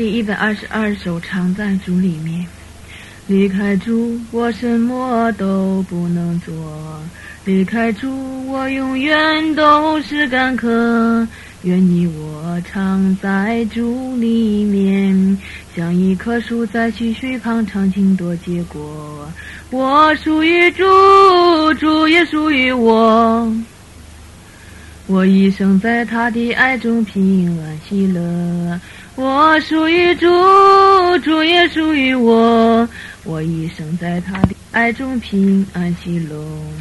第122首唱在主里面。离开主，我什么都不能做；离开主，我永远都是干渴。愿你我常在主里面，像一棵树在溪水旁，常青多结果。我属于主，主也属于我。我一生在他的爱中平安喜乐。我属于主，主也属于我。我一生在他的爱中平安喜乐。